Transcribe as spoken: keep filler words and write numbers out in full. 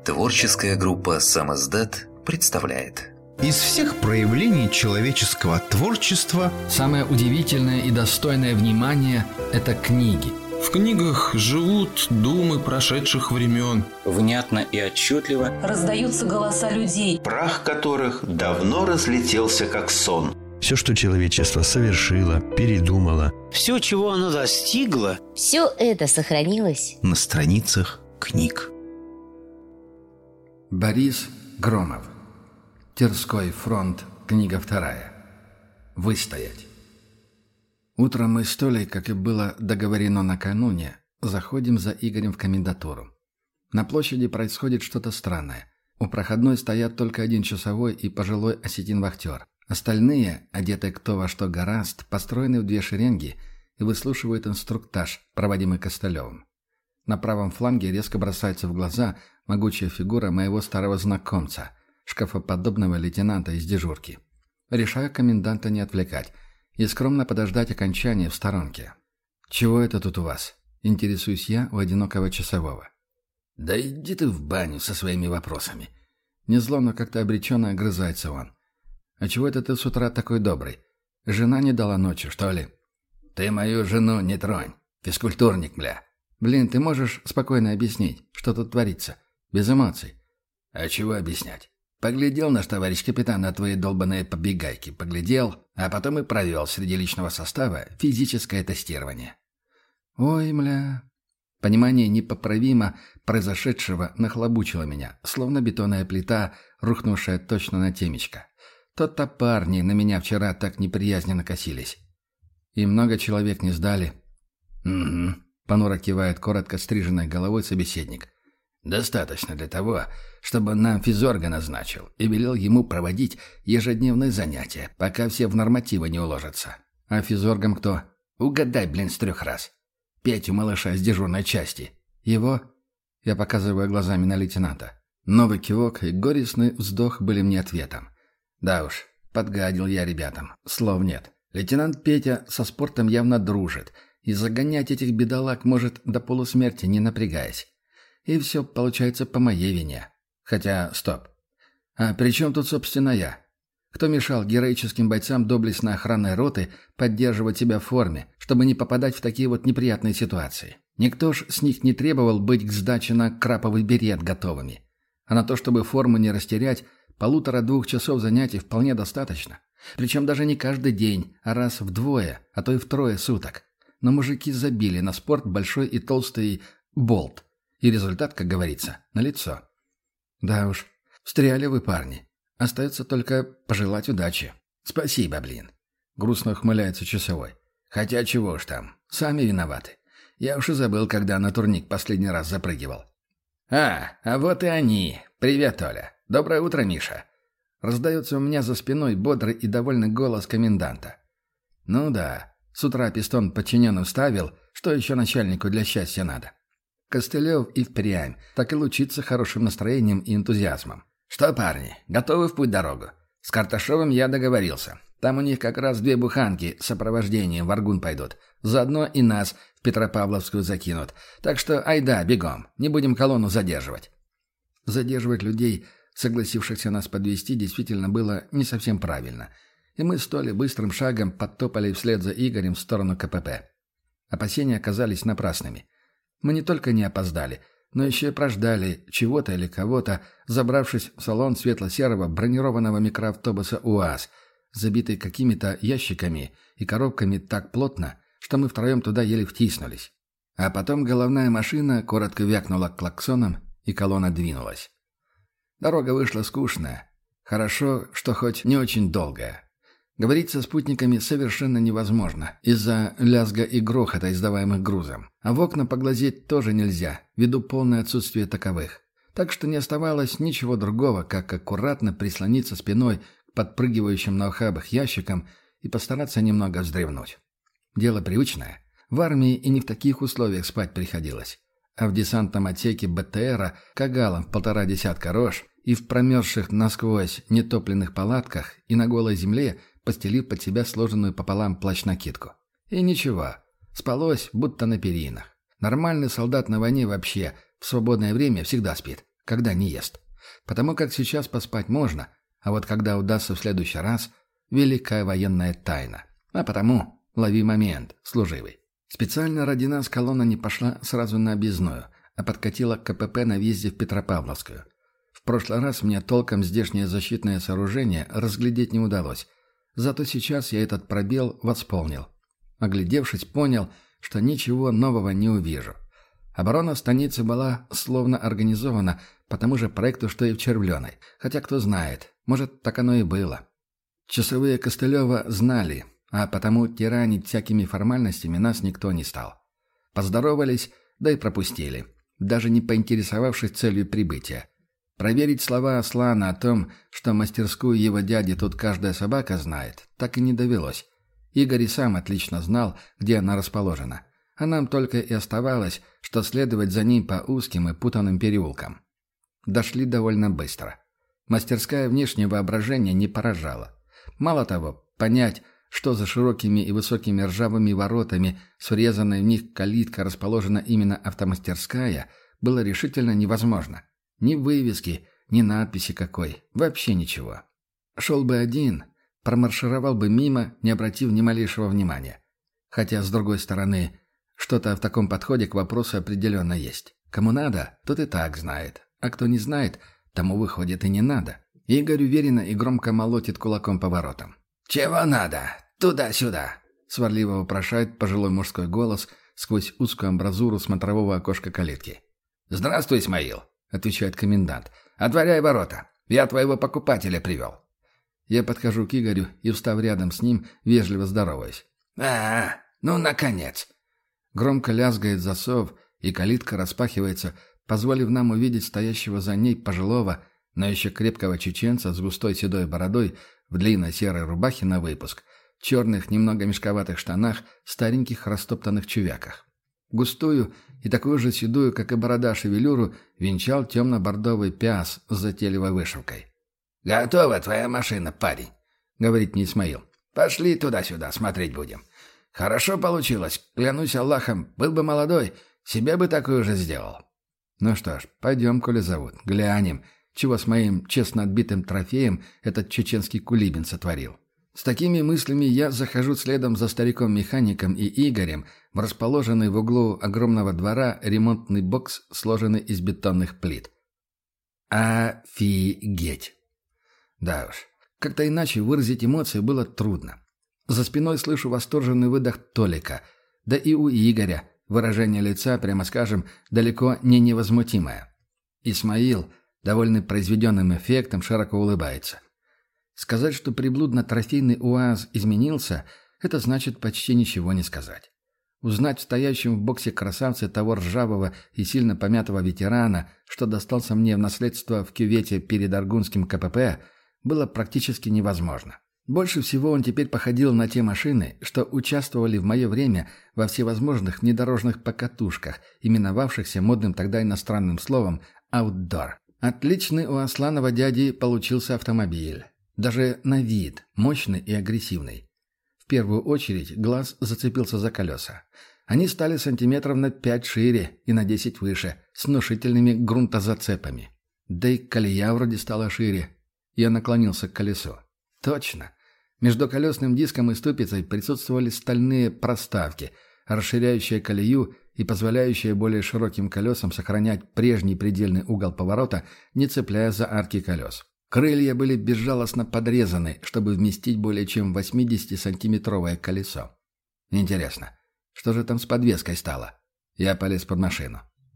Творческая группа «Самиздат» представляет. Из всех проявлений человеческого творчества самое удивительное и достойное внимания – это книги. В книгах живут думы прошедших времен. Внятно и отчетливо раздаются голоса людей, прах которых давно разлетелся как сон. Все, что человечество совершило, передумало. Все, чего оно достигло, все это сохранилось на страницах книг. Борис Громов. Терской фронт. Книга вторая. Выстоять. Утром мы с Толей, как и было договорено накануне, заходим за Игорем в комендатуру. На площади происходит что-то странное. У проходной стоят только один часовой и пожилой осетин-вахтер. Остальные, одетые кто во что гораст, построены в две шеренги и выслушивают инструктаж, проводимый Костылевым. На правом фланге резко бросается в глаза могучая фигура моего старого знакомца, шкафоподобного лейтенанта из дежурки. Решаю коменданта не отвлекать и скромно подождать окончания в сторонке. «Чего это тут у вас?» – интересуюсь я у одинокого часового. «Да иди ты в баню со своими вопросами». Незло, но как-то обреченно огрызается он. «А чего это ты с утра такой добрый? Жена не дала ночи, что ли?» «Ты мою жену не тронь. Физкультурник, бля». «Блин, ты можешь спокойно объяснить, что тут творится? Без эмоций». «А чего объяснять? Поглядел наш товарищ капитан на твои долбаные побегайки. Поглядел, а потом и провел среди личного состава физическое тестирование». «Ой, мля...» Понимание непоправимо произошедшего нахлобучило меня, словно бетонная плита, рухнувшая точно на темечко. То-то парни на меня вчера так неприязненно косились. «И много человек не сдали?» «Угу», — понуро кивает коротко стриженной головой собеседник. «Достаточно для того, чтобы нам физорга назначил и велел ему проводить ежедневные занятия, пока все в нормативы не уложатся». «А физоргом кто?» «Угадай, блин, с трех раз. Петю малыша из дежурной части». «Его?» Я показываю глазами на лейтенанта. Новый кивок и горестный вздох были мне ответом. Да уж, подгадил я ребятам. Слов нет. Лейтенант Петя со спортом явно дружит, и загонять этих бедолаг может до полусмерти, не напрягаясь. И все получается по моей вине. Хотя, стоп. А при чем тут, собственно, я? Кто мешал героическим бойцам доблестной охранной роты поддерживать себя в форме, чтобы не попадать в такие вот неприятные ситуации? Никто ж с них не требовал быть к сдаче на краповый берет готовыми. А на то, чтобы форму не растерять, полутора-двух часов занятий вполне достаточно. Причем даже не каждый день, а раз в двое, а то и в трое суток. Но мужики забили на спорт большой и толстый болт. И результат, как говорится, налицо. Да уж, встряли вы, парни. Остается только пожелать удачи. Спасибо, блин. Грустно ухмыляется часовой. Хотя чего ж там, сами виноваты. Я уж и забыл, когда на турник последний раз запрыгивал. А, а вот и они. Привет, Оля. Доброе утро, Миша. Раздается у меня за спиной бодрый и довольный голос коменданта. Ну да, с утра пистон подчиненным ставил, что еще начальнику для счастья надо. Костылев и впрямь так и лучится хорошим настроением и энтузиазмом. «Что, парни, готовы в путь-дорогу? С Карташовым я договорился. Там у них как раз две буханки с сопровождением в Аргун пойдут. Заодно и нас в Петропавловскую закинут. Так что айда, бегом, не будем колонну задерживать». Задерживать людей, согласившихся нас подвезти, действительно было не совсем правильно. И мы с Толей быстрым шагом подтопали вслед за Игорем в сторону КПП. Опасения оказались напрасными. Мы не только не опоздали, но еще и прождали чего-то или кого-то, забравшись в салон светло-серого бронированного микроавтобуса УАЗ, забитый какими-то ящиками и коробками так плотно, что мы втроем туда еле втиснулись. А потом головная машина коротко вякнула клаксоном, и колонна двинулась. Дорога вышла скучная. Хорошо, что хоть не очень долгая. Говорить со спутниками совершенно невозможно из-за лязга и грохота, издаваемых грузом. А в окна поглазеть тоже нельзя, ввиду полное отсутствие таковых. Так что не оставалось ничего другого, как аккуратно прислониться спиной к подпрыгивающим на ухабах ящикам и постараться немного вздремнуть. Дело привычное. В армии и не в таких условиях спать приходилось. А в десантном отсеке БТРа кагалом в полтора десятка рож и в промерзших насквозь нетопленных палатках и на голой земле, постелив под себя сложенную пополам плащ-накидку. И ничего, спалось, будто на перинах. Нормальный солдат на войне вообще в свободное время всегда спит. когда не ест. Потому как сейчас поспать можно, а вот когда удастся в следующий раз – великая военная тайна. А потому лови момент, служивый. Специально ради нас колонна не пошла сразу на объездную, а подкатила к КПП на въезде в Петропавловскую. В прошлый раз мне толком здешнее защитное сооружение разглядеть не удалось. Зато сейчас я этот пробел восполнил. Оглядевшись, понял, что ничего нового не увижу. Оборона станицы была словно организована по тому же проекту, что и в Червленой. Хотя кто знает, может, так оно и было. Часовые Костылева знали, а потому тиранить всякими формальностями нас никто не стал. Поздоровались, да и пропустили, даже не поинтересовавшись целью прибытия. Проверить слова Аслана о том, что мастерскую его дяди тут каждая собака знает, так и не довелось. Игорь и сам отлично знал, где она расположена. А нам только и оставалось, что следовать за ним по узким и путанным переулкам. Дошли довольно быстро. Мастерская внешнее воображение не поражала. Мало того, понять, что за широкими и высокими ржавыми воротами с врезанной в них калиткой расположена именно автомастерская, было решительно невозможно. Ни вывески, ни надписи какой, вообще ничего. Шел бы один, промаршировал бы мимо, не обратив ни малейшего внимания. Хотя, с другой стороны, что-то в таком подходе к вопросу определенно есть. Кому надо, тот и так знает, а кто не знает, тому, выходит, и не надо. Игорь уверенно и громко молотит кулаком по воротам. «Чего надо? Туда-сюда!» — сварливо вопрошает пожилой мужской голос сквозь узкую амбразуру смотрового окошка калитки. «Здравствуй, Исмаил!» — отвечает комендант. «Отворяй ворота. Я твоего покупателя привел». Я подхожу к Игорю и, встав рядом с ним, вежливо здороваюсь. «А, ну, наконец!» Громко лязгает засов, и калитка распахивается, позволив нам увидеть стоящего за ней пожилого, но еще крепкого чеченца с густой седой бородой в длинной серой рубахе на выпуск, черных, немного мешковатых штанах, стареньких растоптанных чувяках. Густую и такую же седую, как и борода, шевелюру венчал темно-бордовый пяс с затейливой вышивкой. «Готова твоя машина, парень», — говорит мне Исмаил. «Пошли туда-сюда, смотреть будем. Хорошо получилось, клянусь Аллахом, был бы молодой, себе бы такую же сделал». Ну что ж, пойдем, коли зовут, глянем, чего с моим честно отбитым трофеем этот чеченский кулибин сотворил. С такими мыслями я захожу следом за стариком-механиком и Игорем в расположенный в углу огромного двора ремонтный бокс, сложенный из бетонных плит. Офигеть! Да уж, как-то иначе выразить эмоции было трудно. За спиной слышу восторженный выдох Толика, да и у Игоря выражение лица, прямо скажем, далеко не невозмутимое. Исмаил, довольный произведенным эффектом, широко улыбается. Сказать, что приблудно-трофейный УАЗ изменился, это значит почти ничего не сказать. Узнать в стоящем в боксе красавце того ржавого и сильно помятого ветерана, что достался мне в наследство в кювете перед Аргунским КПП, было практически невозможно. Больше всего он теперь походил на те машины, что участвовали в мое время во всевозможных внедорожных покатушках, именовавшихся модным тогда иностранным словом «аутдор». Отличный у Асланова дяди получился автомобиль. Даже на вид мощный и агрессивный. В первую очередь глаз зацепился за колеса. Они стали сантиметров на пять шире и на десять выше, с внушительными грунтозацепами. Да и колея вроде стала шире. Я наклонился к колесу. Точно. Между колесным диском и ступицей присутствовали стальные проставки, расширяющие колею и позволяющие более широким колесам сохранять прежний предельный угол поворота, не цепляя за арки колес. Крылья были безжалостно подрезаны, чтобы вместить более чем восьмидесятисантиметровое колесо. Интересно, что же там с подвеской стало? Я полез под машину.